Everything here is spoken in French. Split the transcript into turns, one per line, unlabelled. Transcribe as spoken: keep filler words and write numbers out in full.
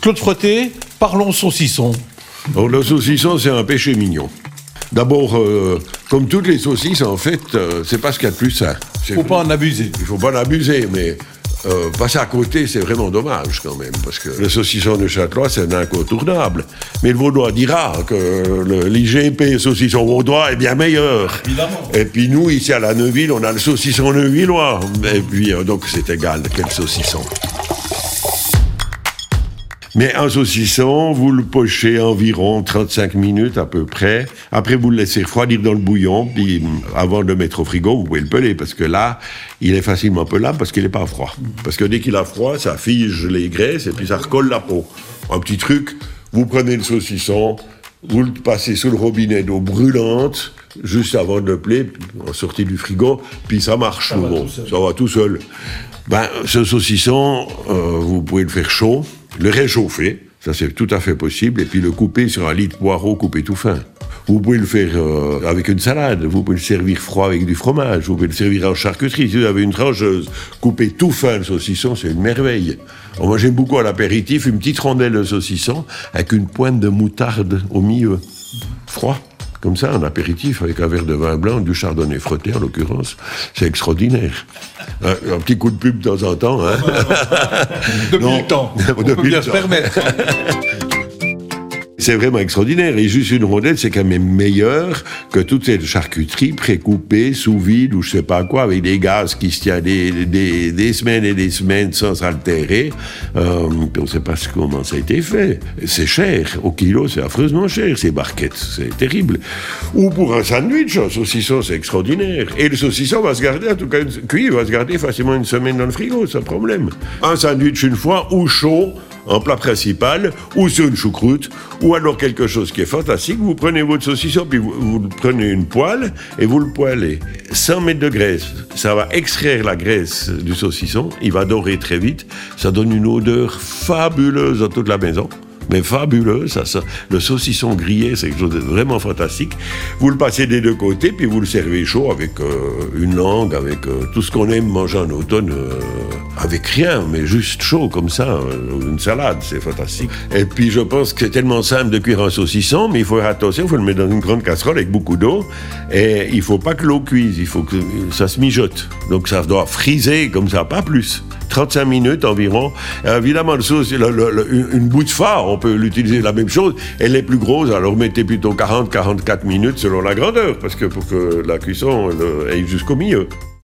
Claude Frotet, parlons saucisson.
Alors, le saucisson, c'est un péché mignon. D'abord, euh, comme toutes les saucisses, en fait, euh, c'est pas ce qu'il y a de plus sain.
Il ne faut pas en abuser.
Il faut pas en abuser, mais euh, passer à côté, c'est vraiment dommage quand même, parce que le saucisson de Châtelois, c'est un incontournable. Mais le Vaudois dira que l'I G P saucisson vaudois est bien meilleur.
Évidemment.
Et puis nous, ici à la Neuville, on a le saucisson neuvillois. Et puis, euh, donc c'est égal, quel saucisson. Mais un saucisson, vous le pochez environ trente-cinq minutes à peu près. Après, vous le laissez refroidir dans le bouillon. Puis, avant de le mettre au frigo, vous pouvez le peler. Parce que là, il est facilement pelable parce qu'il n'est pas froid. Parce que dès qu'il a froid, ça fige les graisses et puis ça recolle la peau. Un petit truc, vous prenez le saucisson, vous le passez sous le robinet d'eau brûlante, juste avant de le peler, en sortie du frigo, puis ça marche.
Ça, va, tout seul.
ça va tout seul. Ben, ce saucisson, euh, vous pouvez le faire chaud, le réchauffer, ça c'est tout à fait possible, et puis le couper sur un lit de poireau coupé tout fin. Vous pouvez le faire euh, avec une salade, vous pouvez le servir froid avec du fromage, vous pouvez le servir en charcuterie. Si vous avez une trancheuse, coupez tout fin le saucisson, c'est une merveille. Alors moi j'aime beaucoup à l'apéritif une petite rondelle de saucisson avec une pointe de moutarde au milieu, froid. Comme ça, un apéritif avec un verre de vin blanc, du chardonnay frotté en l'occurrence, c'est extraordinaire. Un, un petit coup de pub de temps en temps, hein.
Depuis
Non.
le temps, on
Depuis
peut bien
le
se
temps.
permettre.
C'est vraiment extraordinaire. Et juste une rondelle, c'est quand même meilleur que toute cette charcuterie précoupée, sous vide ou je sais pas quoi, avec des gaz qui se tiennent des, des, des semaines et des semaines sans s'altérer. Euh, on ne sait pas comment ça a été fait. C'est cher. Au kilo, c'est affreusement cher, ces barquettes. C'est terrible. Ou pour un sandwich, un saucisson, c'est extraordinaire. Et le saucisson va se garder, en tout cas, cuit, va se garder facilement une semaine dans le frigo, sans problème. Un sandwich une fois, ou chaud, en plat principal, ou sur une choucroute, ou alors quelque chose qui est fantastique, vous prenez votre saucisson, puis vous, vous prenez une poêle, et vous le poêlez. cent mètres de graisse, ça va extraire la graisse du saucisson, il va dorer très vite, ça donne une odeur fabuleuse dans toute la maison. Mais fabuleux, ça, ça. Le saucisson grillé, c'est quelque chose de vraiment fantastique. Vous le passez des deux côtés, puis vous le servez chaud avec euh, une langue, avec euh, tout ce qu'on aime manger en automne, euh, avec rien, mais juste chaud comme ça, euh, une salade, c'est fantastique. Et puis je pense que c'est tellement simple de cuire un saucisson, mais il faut faire attention, il faut le mettre dans une grande casserole avec beaucoup d'eau, et il faut pas que l'eau cuise, il faut que ça se mijote. Donc ça doit friser comme ça, pas plus. trente-cinq minutes environ. Euh, évidemment, le sauce, le, le, le, une bout de phare, on peut l'utiliser la même chose. Elle est plus grosse, alors mettez plutôt quarante à quarante-quatre minutes selon la grandeur, parce que pour que la cuisson elle, aille jusqu'au milieu.